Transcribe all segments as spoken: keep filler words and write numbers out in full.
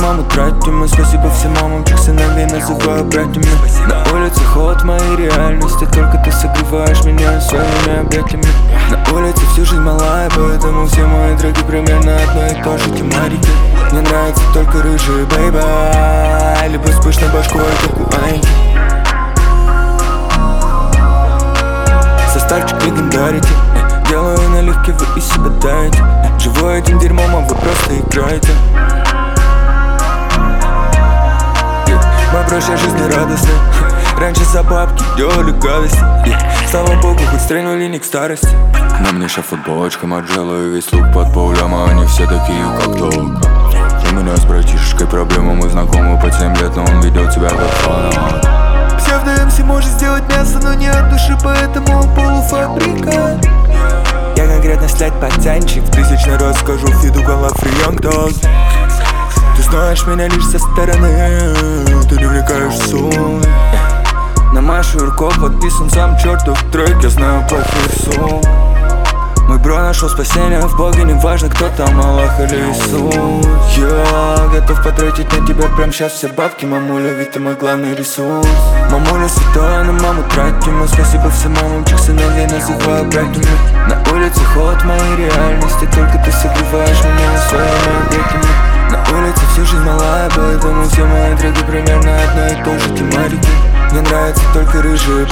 маму тратим. И спасибо всем мамам, чьих сыновей называю братьями. На улице холод моей реальности, только ты согреваешь меня своими объятиями. На улице всю жизнь малая, поэтому все мои дороги примерно одно и то же тематики. Мне нравится только рыжие, бейба, либо с пышной башкой, как у Аньки. Составчик легендарити, делаю наливки, вы из себя даете. Живу этим дерьмом, а вы просто играете. Моя прошлая жизнь радостная. Раньше за бабки делали гадости. Слава богу, хоть стрельнули не к старости. На мне шеф футболочка Марджелло и весь лук под полем, а они все такие, как толк. У меня с братишечкой проблема, мы знакомы по семь лет, но он видел тебя как фанат. Псевдо-МС может сделать мясо, но не от души, поэтому он полуфабрикат. Я конкретно слять пацанчик, в тысячный раз скажу фиду голов Young Dog. Ты знаешь меня лишь со стороны, ты не вникаешь в суть. На Машу Юрко подписан сам чертов трек, я знаю плохих сум. Мой бро нашел спасение в Боге, неважно кто там, Аллах или Иисус. Я готов потратить на тебя прям сейчас все бабки, мамуля, ведь ты мой главный ресурс. Мамуля святая, на маму тратим. И спасибо всем мамам, чьих сыновей называю братьями. На улице холод моей реальности, только ты согреваешь меня своими объятиями. На улице всю жизнь малая, поэтому все мои дороги примерно одно и то же тематики. Мне нравится только рыжие,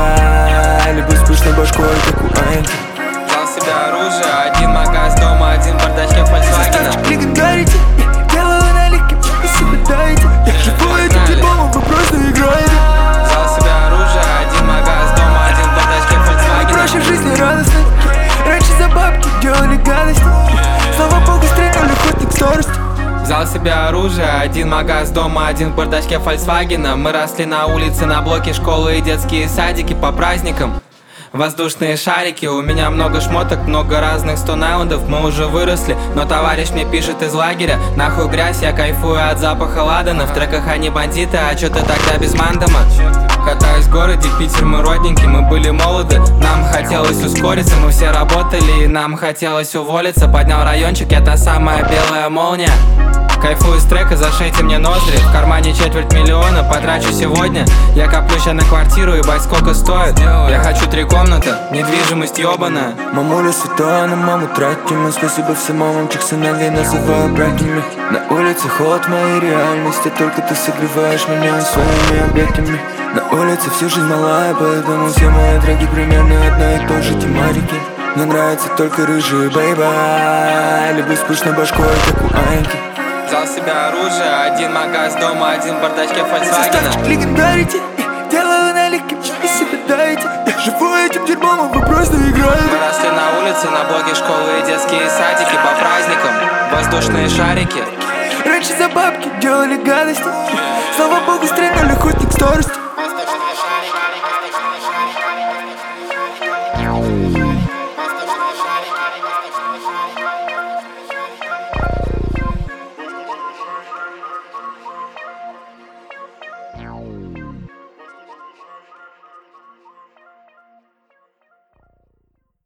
бейба, либо с пышной башкой, как у Аньки. Взял себе оружие, один магаз дома, один в бардачке Фольксвагена. Составчик легендарити, делаю наливки, вы себе даете. Я живу этим дерьмом, а вы просто играете. Взял себе оружие, один магаз дома, один в бардачке Фольксвагена. Проще в жизни радостной. Раньше за бабки делали гадости. Слава богу, стрельнули хоть не к старости. Взял себе оружие, один магаз дома, один в бардачке Фольксвагена. Мы росли на улице, на блоке школы и детские садики по праздникам. Воздушные шарики, у меня много шмоток, много разных стоунаундов. Мы уже выросли, но товарищ мне пишет из лагеря: нахуй грязь, я кайфую от запаха ладана. В треках они бандиты, а чё ты тогда без мандома? Катаюсь в городе, Питер мы родненький, мы были молоды. Нам хотелось ускориться, мы все работали, и нам хотелось уволиться. Поднял райончик, я та самая белая молния. Кайфую с трека, зашейте мне ноздри. В кармане четверть миллиона, потрачу сегодня. Я коплю ща на квартиру, ебать сколько стоит. Я хочу три комнаты, недвижимость ёбаная. Мамуля святая, на маму тратим. И спасибо всем мамам, чьих сыновей называю братьями. На улице холод моей реальности, только ты согреваешь меня своими объятиями. На улице всю жизнь малая, поэтому все мои дороги примерно одно и то же тематики. Мне нравится только рыжие, бейба, либо с пышной башкой, как у Аньки. Взял себе оружие, один магаз дома, один в бардачке Фольксвагена. Составчик легендарити, делаю наливки, вы себе даете. Я живу этим дерьмом, а вы просто играете. Мы росли на улице, на блоке школы и детские садики по праздникам. Воздушные шарики. Раньше за бабки делали гадости. Слава богу, стрельнули хоть не к старости.